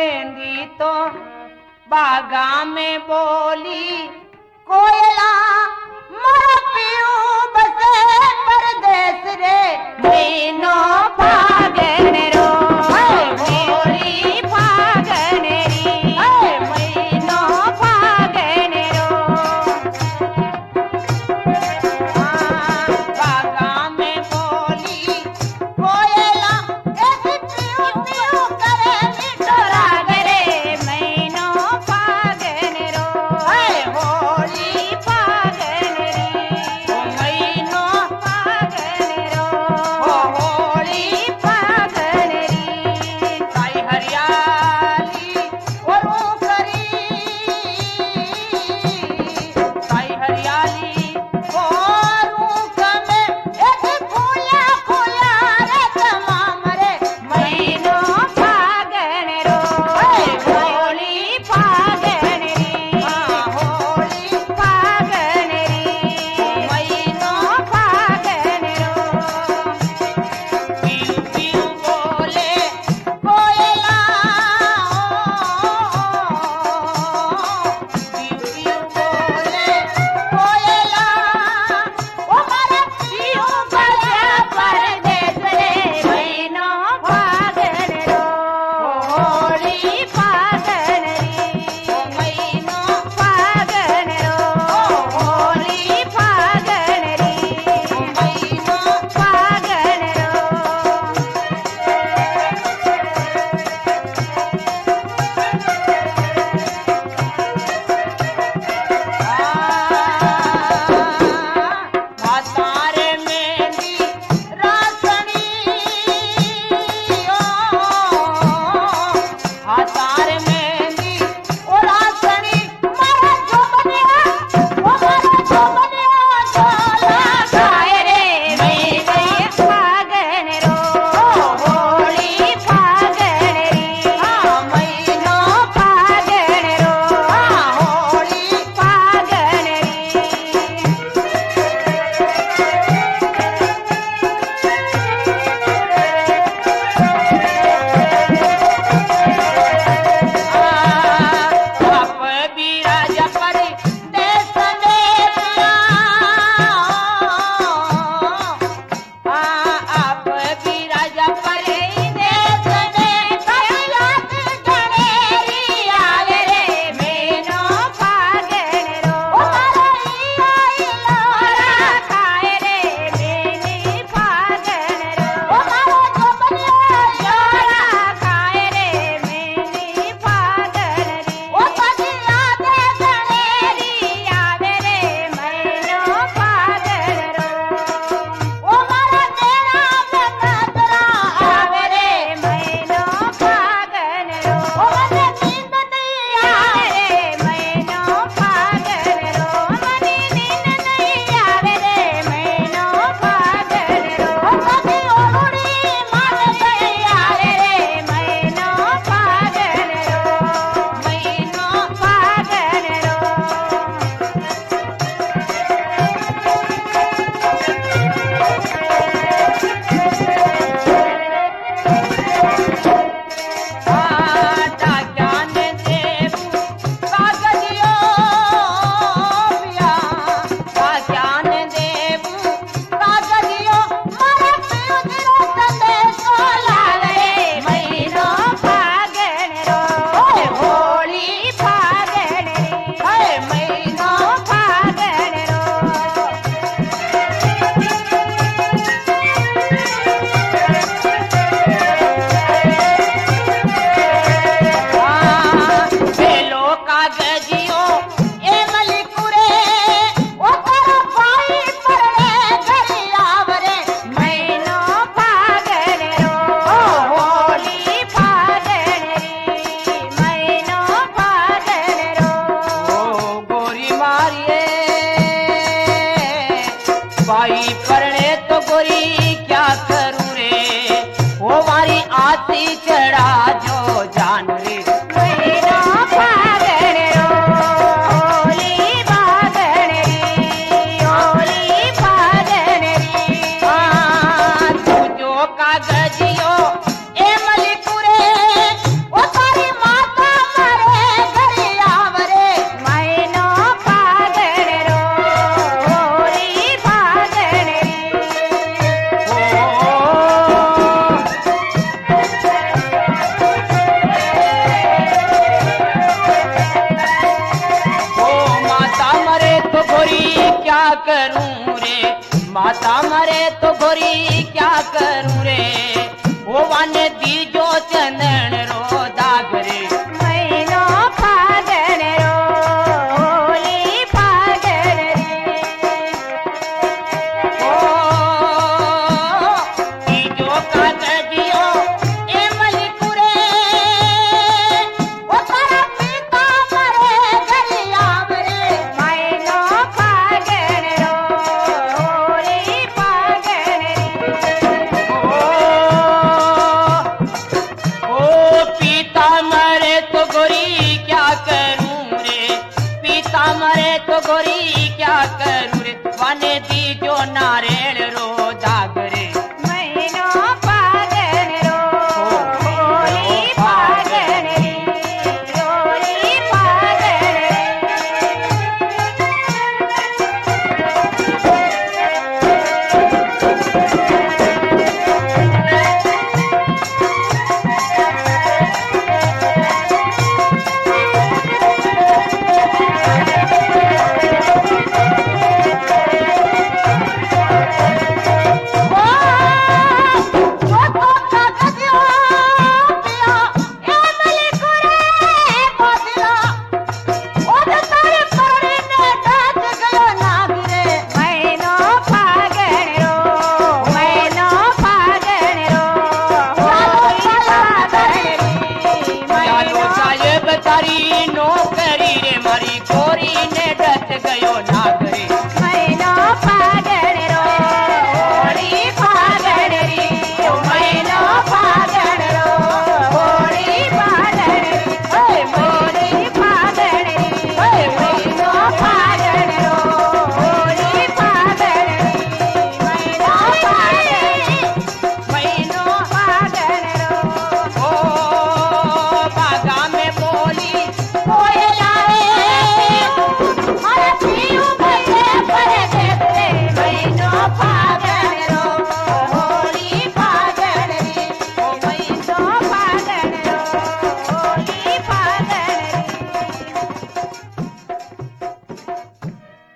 मेहंदी तो बागा में बोली कोयला मोरा पियो बसे परदेस रे महीनो फागन रो होली फागन री महीनो फागन रो बागा में बोली कोयला एक पियो पियो करे मीठो राग रे महीनो फागन रो होली फागन री महीनो फागन रो होली फागन री साई हरियाली और करी साई हरियाली और कमे एक फूला फूला रे तमाम रे महीनो फागन रो होली फागन री होली फागन री महीनो फागन रो पियू पियू बोले कोयला पियू पियू बोले कोयला ओ मारा पियू बजा परदेस रे महीनो फागन रो होली फागन री महीनो फागन रो होली फागन री महीनो फागन रो हातारे मेहंदी रासनी हातारे मेहंदी ओ रासनी मारा जोबनिया ओ मारा जोबनिया झोला खाए रे महीने फागन रो होली फागन री महीनो फागन रो होली फागन री आप भी राजा पर देश में आप भी राजा पर देश में याद गणेरी आवे रे महीनो फागन रो लोरा खाए रे महीने फागन रो लोरा खाए रे महीने फागन री याद गणेरी आवे रे महीनो फागन रो मारा तेरा नजरा आवे रे महीनो फागन रो मने नींद नहीं आवे रे महीनो फागन रो मने नींद नहीं आवे रे महीनो फागन रो कभी ओड़ी मान गई आवे रे महीनो फागन रो महीनो फागन रो ज्ञान देव कागजियो पिया ज्ञान देव कागजियो मारा पियो दिलो संदेशो लागे महीनो फागन रो होली फागन री महीनो फागन रो बेलो कागजियो ए मलिकुरे ओ तारा भाई पड़े घरी आवरे महीनो फागन रो होली फागन री महीनो फागन रो गोरी मारिए भाई पड़े तो गोरी क्या करूं रे वो मारी आती चढ़ा जो जान रे महीनो फागन रो होली फागन री होली फागन री तू जो कागजियो ए मलिकुरे ओ तारी माँ पता मरे तो गोरी क्या करूं रे ओ वाने दीजो चंदन रो दाग रे महीनो फागण रो होली फागण रे ओ दीजो का गजियो ए मलिकुरे ओ तारा पिता मरे गरिया मरे महीनो फागण रो होली फागण रे ओ पिता मरे तो गोरी क्या करूं रे पिता मरे तो गोरी क्या करूं रे वाने दीजो नारेल रो दाग रे महीनो फागण रो होली फागण रे होली फागण महीनो फागण रो महीनो फागण रो होली फागण रे चालो साहेब तारी नौकरी रे मारी गोरी ने डट गयो नाग